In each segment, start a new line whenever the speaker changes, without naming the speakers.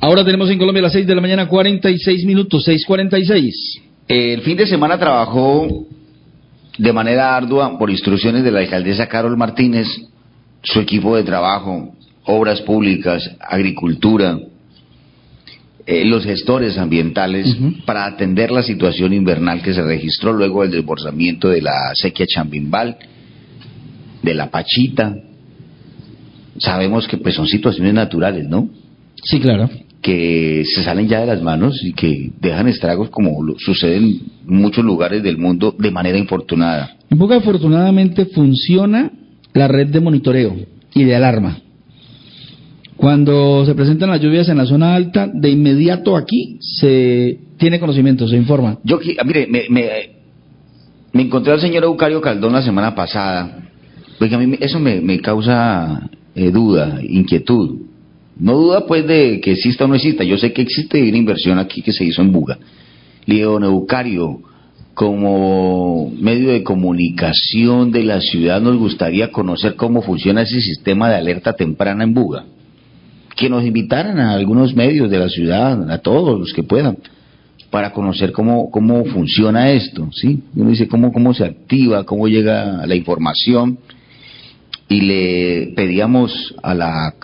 Ahora tenemos en Colombia las 6 de la mañana, 46 minutos, 6:46.
El fin de semana trabajó de manera ardua, por instrucciones de la alcaldesa Carol Martínez, su equipo de trabajo, obras públicas, agricultura, los gestores ambientales, para atender la situación invernal que se registró luego del desbordamiento de la sequía Chambimbal, de la Pachita. Sabemos que pues son situaciones naturales, ¿no?
Sí, claro.
Que se salen ya de las manos y que dejan estragos como sucede en muchos lugares del mundo de manera infortunada.
En Buga afortunadamente funciona la red de monitoreo y de alarma. Cuando se presentan las lluvias en la zona alta, de inmediato aquí se tiene conocimiento, se informa.
Yo, mire, me encontré al señor Eucario Caldón la semana pasada, porque a mí eso me causa duda, inquietud. No duda pues de que exista o no exista, yo sé que existe una inversión aquí que se hizo en Buga. Le digo, don Eucario, como medio de comunicación de la ciudad nos gustaría conocer cómo funciona ese sistema de alerta temprana en Buga. Que nos invitaran a algunos medios de la ciudad, a todos los que puedan, para conocer cómo funciona esto, ¿sí? Uno dice cómo se activa, cómo llega la información, y le pedíamos a la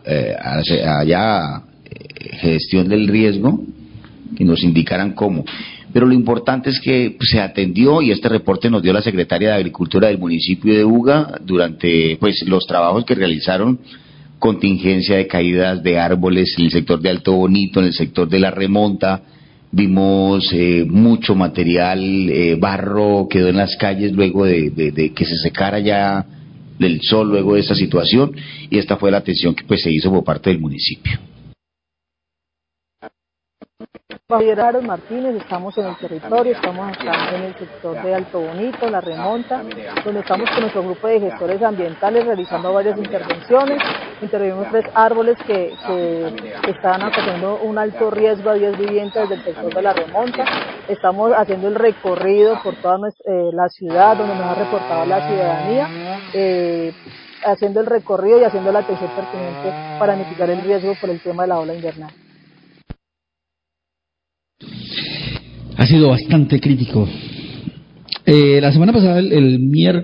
gestión del riesgo que nos indicaran cómo. Pero lo importante es que se atendió, y este reporte nos dio la secretaria de Agricultura del municipio de Buga durante pues los trabajos que realizaron: contingencia de caídas de árboles en el sector de Alto Bonito, en el sector de La Remonta. Vimos mucho material, barro quedó en las calles luego de que se secara ya del sol luego de esa situación, y esta fue la atención que pues se hizo por parte del municipio.
Javier Aaron Martínez, estamos en el territorio, estamos acá en el sector de Alto Bonito, La Remonta, donde estamos con nuestro grupo de gestores ambientales realizando varias intervenciones. Intervenimos 3 árboles que estaban ocasiונando un alto riesgo a 10 viviendas desde el sector de La Remonta. Estamos haciendo el recorrido por toda la ciudad, donde nos ha reportado la ciudadanía, haciendo el recorrido y haciendo la atención pertinente para mitigar el riesgo por el tema de la ola invernal.
Ha sido bastante crítico. La semana pasada, el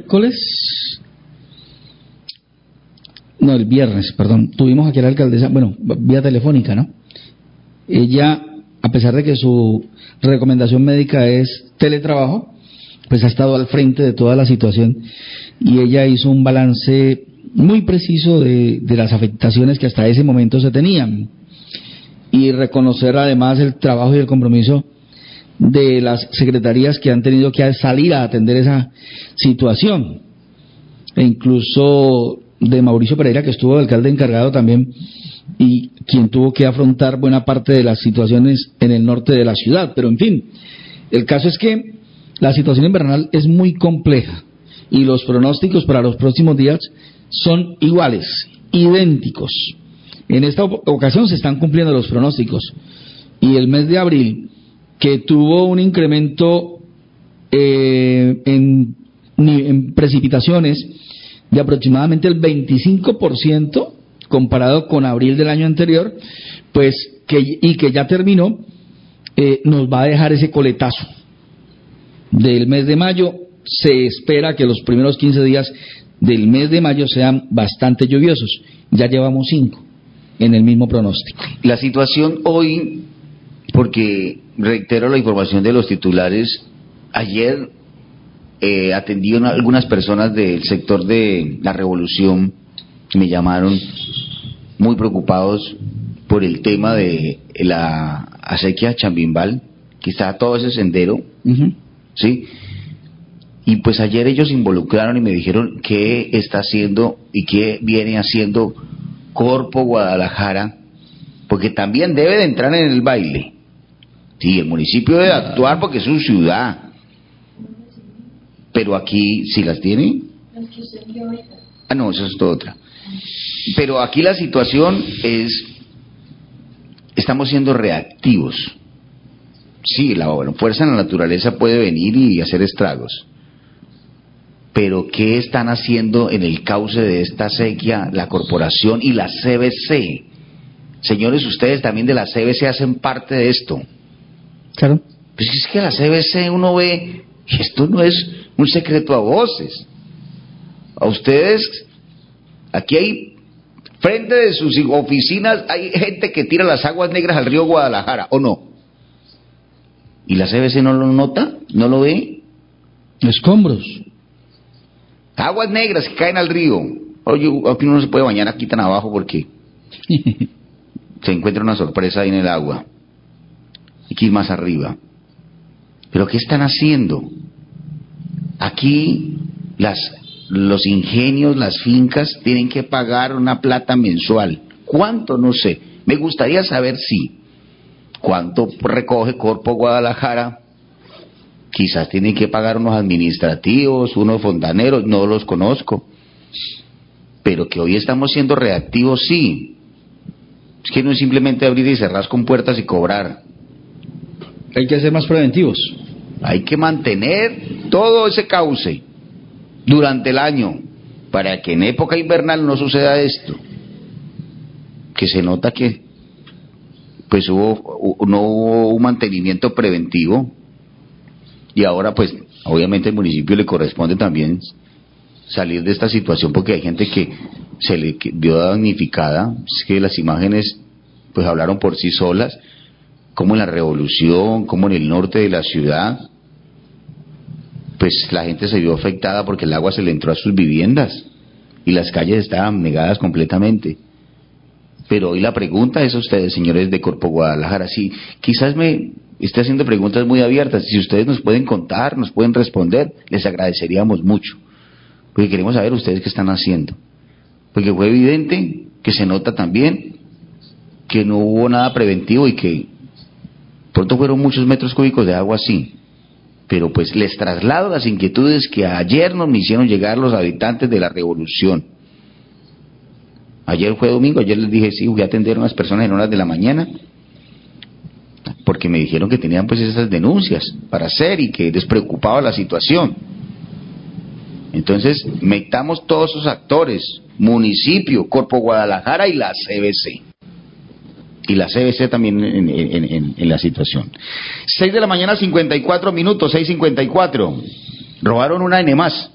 viernes, perdón, tuvimos aquí a la alcaldesa, vía telefónica, ¿no? Ella, a pesar de que su recomendación médica es teletrabajo, pues ha estado al frente de toda la situación, y ella hizo un balance muy preciso de las afectaciones que hasta ese momento se tenían, y reconocer además el trabajo y el compromiso de las secretarías que han tenido que salir a atender esa situación, e incluso de Mauricio Pereira, que estuvo alcalde encargado también, y quien tuvo que afrontar buena parte de las situaciones en el norte de la ciudad. Pero en fin, el caso es que la situación invernal es muy compleja, y los pronósticos para los próximos días son iguales, idénticos. En esta ocasión se están cumpliendo los pronósticos, y el mes de abril, que tuvo un incremento en precipitaciones de aproximadamente el 25% comparado con abril del año anterior, pues que ya terminó, nos va a dejar ese coletazo. Del mes de mayo se espera que los primeros 15 días del mes de mayo sean bastante lluviosos. Ya llevamos 5 en el mismo pronóstico.
La situación hoy, porque reitero la información de los titulares, ayer atendí a algunas personas del sector de La Revolución que me llamaron muy preocupados por el tema de la acequia Chambimbal, que está todo ese sendero, ¿sí? Y pues ayer ellos se involucraron y me dijeron qué está haciendo y qué viene haciendo Corpo Guadalajara, porque también debe de entrar en el baile. Sí, el municipio debe actuar porque es su ciudad. Pero aquí, ¿sí las tiene? No, eso es todo otra. Pero aquí la situación es, estamos siendo reactivos. Sí, la fuerza en la naturaleza puede venir y hacer estragos. Pero ¿qué están haciendo en el cauce de esta sequía la corporación y la CBC? señores, ustedes también de la CBC hacen parte de esto.
Claro.
Pues es que la CBC uno ve, esto no es un secreto a voces. A ustedes, aquí hay, frente de sus oficinas, hay gente que tira las aguas negras al río Guadalajara, ¿o no? ¿Y la CBC no lo nota? ¿No lo ve?
Escombros.
Aguas negras que caen al río. Oye, aquí uno no se puede bañar aquí tan abajo porque se encuentra una sorpresa ahí en el agua. Aquí más arriba. ¿Pero qué están haciendo? Aquí los ingenios, las fincas, tienen que pagar una plata mensual. ¿Cuánto? No sé. Me gustaría saber cuánto recoge Corpo Guadalajara. Quizás tienen que pagar unos administrativos, unos fontaneros, no los conozco. Pero que hoy estamos siendo reactivos, sí. Es que no es simplemente abrir y cerrar con puertas y cobrar.
Hay que ser más preventivos.
Hay que mantener todo ese cauce durante el año para que en época invernal no suceda esto. Que se nota que pues no hubo un mantenimiento preventivo y ahora pues obviamente al municipio le corresponde también salir de esta situación porque hay gente que se le vio damnificada. Es que las imágenes pues hablaron por sí solas, como en la Revolución, como en el norte de la ciudad, pues la gente se vio afectada porque el agua se le entró a sus viviendas y las calles estaban negadas completamente. Pero hoy la pregunta es a ustedes, señores de Corpo Guadalajara, si quizás me esté haciendo preguntas muy abiertas, si ustedes nos pueden contar, nos pueden responder, les agradeceríamos mucho, porque queremos saber ustedes qué están haciendo, porque fue evidente que se nota también que no hubo nada preventivo y que pronto fueron muchos metros cúbicos de agua, sí, pero pues les traslado las inquietudes que ayer nos hicieron llegar los habitantes de la Revolución. Ayer fue domingo, ayer les dije, sí, voy a atender a unas personas en horas de la mañana, porque me dijeron que tenían pues esas denuncias para hacer y que les preocupaba la situación. Entonces, metamos todos esos actores, municipio, Corpo Guadalajara y la CBC. Y la CBC también en la situación. 6 de la mañana, 54 minutos, 6:54. Robaron una N+.